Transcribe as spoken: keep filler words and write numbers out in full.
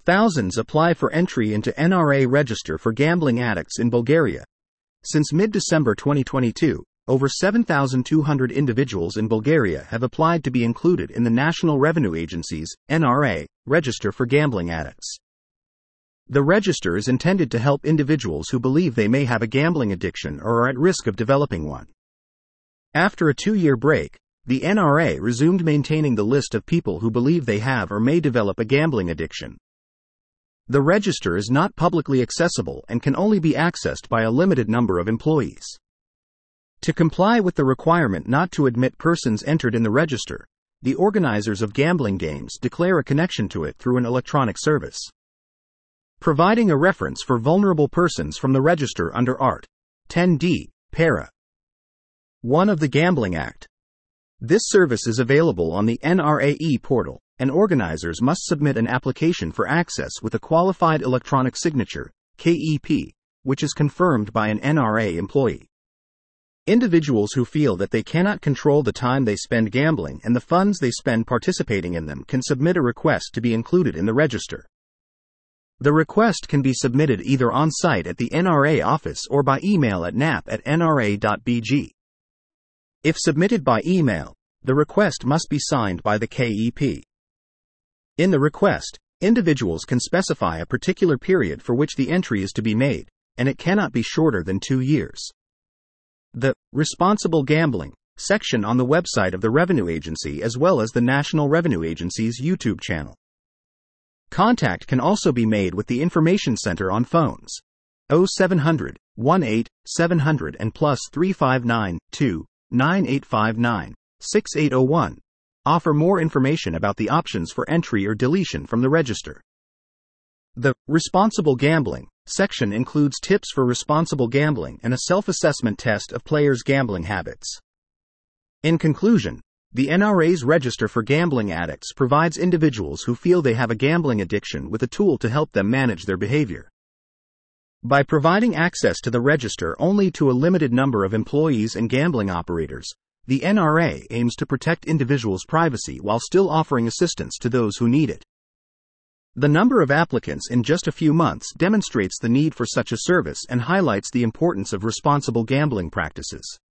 Thousands apply for entry into N R A register for gambling addicts in Bulgaria. Since mid-December twenty twenty-two, over seven thousand two hundred individuals in Bulgaria have applied to be included in the National Revenue Agency's N R A register for gambling addicts. The register is intended to help individuals who believe they may have a gambling addiction or are at risk of developing one. After a two-year break, the N R A resumed maintaining the list of people who believe they have or may develop a gambling addiction. The register is not publicly accessible and can only be accessed by a limited number of employees. To comply with the requirement not to admit persons entered in the register, the organizers of gambling games declare a connection to it through an electronic service, providing a reference for vulnerable persons from the register under Art. ten D, para. one of the Gambling Act. This service is available on the N R A E portal, and organizers must submit an application for access with a qualified electronic signature, K E P, which is confirmed by an N R A employee. Individuals who feel that they cannot control the time they spend gambling and the funds they spend participating in them can submit a request to be included in the register. The request can be submitted either on-site at the N R A office or by email at nap at n r a dot b g. If submitted by email, the request must be signed by the K E P. In the request, individuals can specify a particular period for which the entry is to be made, and it cannot be shorter than two years. The Responsible Gambling section on the website of the Revenue Agency as well as the National Revenue Agency's YouTube channel. Contact can also be made with the Information Center on phones oh seven hundred, eighteen, seven hundred and plus three five nine, two, nine eight five nine, six eight oh one. Offer more information about the options for entry or deletion from the register. The Responsible Gambling section includes tips for responsible gambling and a self-assessment test of players' gambling habits. In conclusion, the N R A's Register for Gambling Addicts provides individuals who feel they have a gambling addiction with a tool to help them manage their behavior. By providing access to the register only to a limited number of employees and gambling operators, the N R A aims to protect individuals' privacy while still offering assistance to those who need it. The number of applicants in just a few months demonstrates the need for such a service and highlights the importance of responsible gambling practices.